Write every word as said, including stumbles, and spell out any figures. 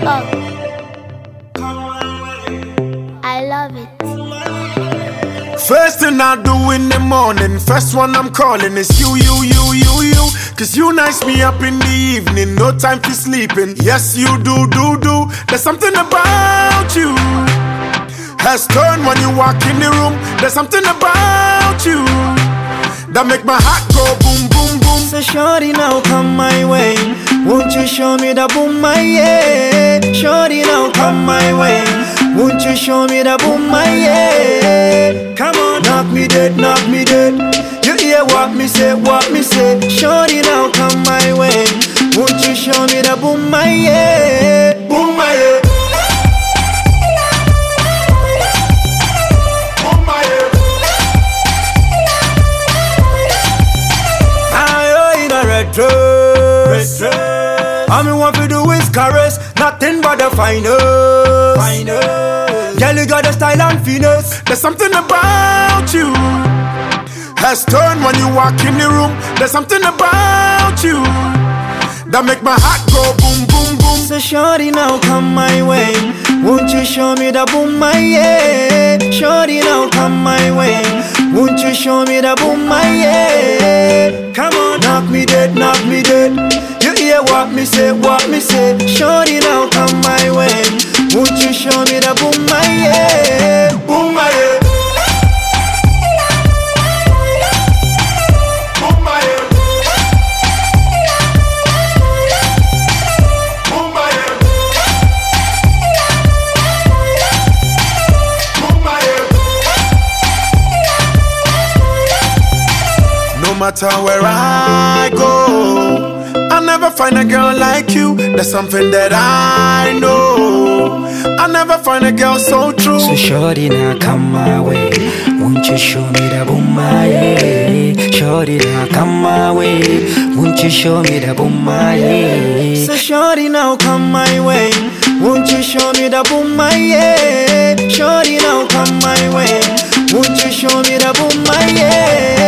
Oh, I love it. First thing I do in the morning, first one I'm calling is you, you, you, you, you. Cause you nice me up in the evening, no time for sleeping. Yes, you do, do, do. There's something about you. Has turned when you walk in the room. There's something about you that make my heart go boom, boom, boom. So shorty now come my way. Won't you show me the boom my yeah? Shorty now come my way. Won't you show me the boom my yeah? Come on, knock me dead, knock me dead. You hear what me say, what me say? Shorty now come my way. Won't you show me the boom my yeah? Boom my yeah. Boom my yeah. I in a red dress. All me want to do is caress, nothing but the finest. Finest. Girl, you got the style and finesse. There's something about you. Has turned when you walk in the room. There's something about you that make my heart go boom, boom, boom. So shorty now come my way. Won't you show me the boom my yeah? Shorty now come my way. Won't you show me the boom my yeah? Come on, knock me dead, knock me dead. You hear what me say, what me say? Shorty now come my way. Won't you show me the boom my yeah? Boom my yeah. Boom my yeah. Boom my yeah. Boom my yeah. No matter where I go, I never find a girl like you. There's something that I know. I never find a girl so true. So shorty now come my way. Won't you show me the boom my yeah? Shorty now come my way. Won't you show me the boom my yeah? So shorty now come my way. Won't you show me the boom my yeah? Shorty now come my way. Won't you show me the boom my yeah?